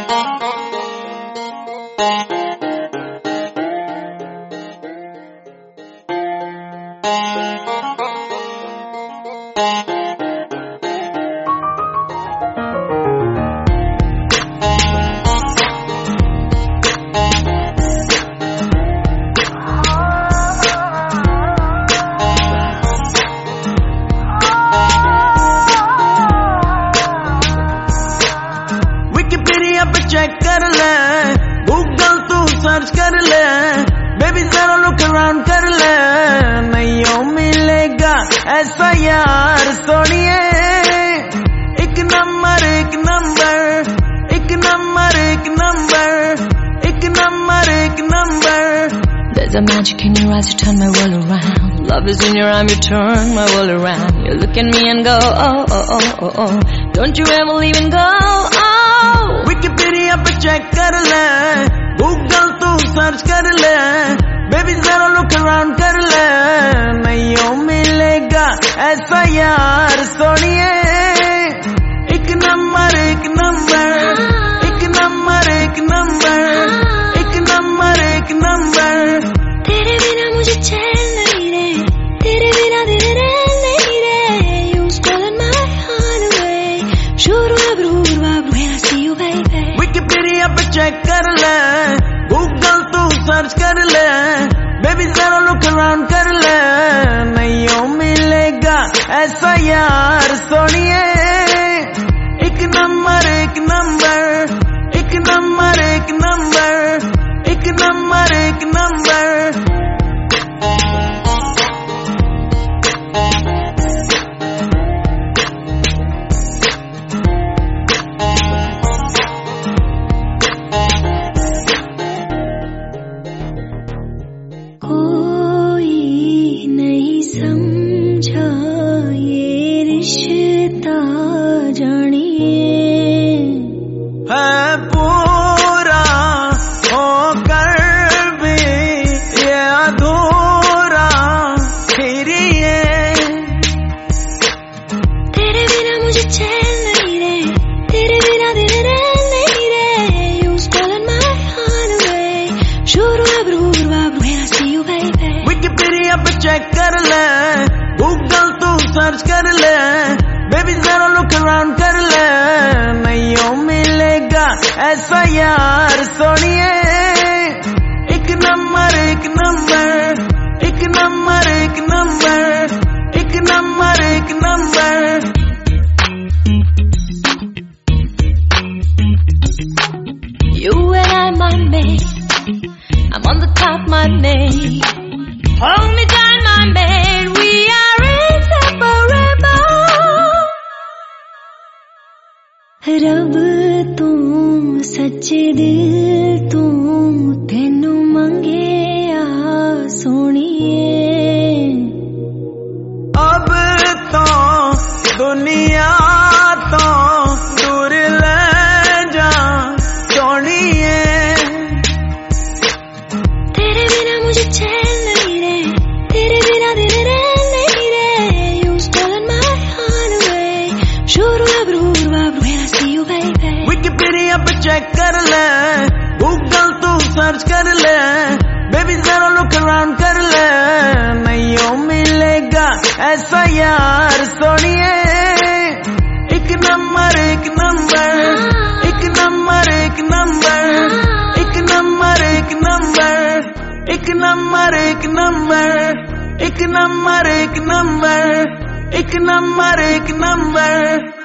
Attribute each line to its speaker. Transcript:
Speaker 1: Check कर ले, Google तू सर्च कर ले, बेबी जरा लुक अराउंड कर ले, नहीं मिलेगा ऐसा यार सोनिए। एक नंबर एक नंबर, एक नंबर एक नंबर, एक नंबर एक number.
Speaker 2: There's a magic in your eyes, you turn my world around. Love is in your arm, you turn my world around. You look at me and go, oh, oh, oh, oh, oh. Don't you ever leave and go, oh.
Speaker 1: Wikipedia पे check कर ले, Google तू search कर ले, baby जरा look around कर ले, नहीं मिलेगा ऐसा यार सोनिए। एक नंबर एक नंबर, एक नंबर एक नंबर, एक नंबर एक नंबर।
Speaker 2: तेरे बिना मुझे चैन नहीं रे, तेरे बिना दिल नहीं रे। You stolen my heart away. Shuru abru abru when I see you baby.
Speaker 1: Wikipedia पे चेक कर ले, गूगल तू सर्च कर ले, बेबी जरा लुक अराउंड कर ले, नहीं मिलेगा ऐसा यार सोनिए। एक नंबर एक नंबर, एक नंबर एक नंबर, एक नंबर एक नंबर।
Speaker 2: कोई नहीं समझा ये रिश्ता जानिए,
Speaker 1: है पूरा होकर भी ये अधूरा फिर ये।
Speaker 2: तेरे बिना मुझे चैन नहीं रे, तेरे बिना दिल नहीं रे। You stolen my heart away. Shuru abru abru when I see you baby.
Speaker 1: Wikipedia पे चेक कर ले, गूगल तू सर्च कर ले, बेबी जरा लुक अराउंड कर ले, नहीं मिलेगा ऐसा यार सोनिए। एक नंबर एक नंबर, एक नंबर एक नंबर, एक नंबर एक number.
Speaker 2: You and I, my mate, I'm on the top, my name. Hold me down, my mate, we are inseparable. रब तू सच्चे दिल तू, तेनू मंगे आ सोनिए।
Speaker 1: अब तो दुनिया तो दूर ले जा सोनिए।
Speaker 2: तेरे बिना मुझे चैन नहीं रे, तेरे बिना दिल नहीं रे। You stolen my heart away. Shuru abru abru when I see you baby.
Speaker 1: Wikipedia पे चेक कर ले, गूगल तू सर्च कर ले, बेबी जरा लुक अराउंड कर ले, नहीं मिलेगा ऐसा यार सोनिए। एक नंबर एक नंबर, एक नंबर एक नंबर, एक नंबर एक नंबर, एक नंबर एक नंबर, एक नंबर एक नंबर, एक नंबर एक नंबर।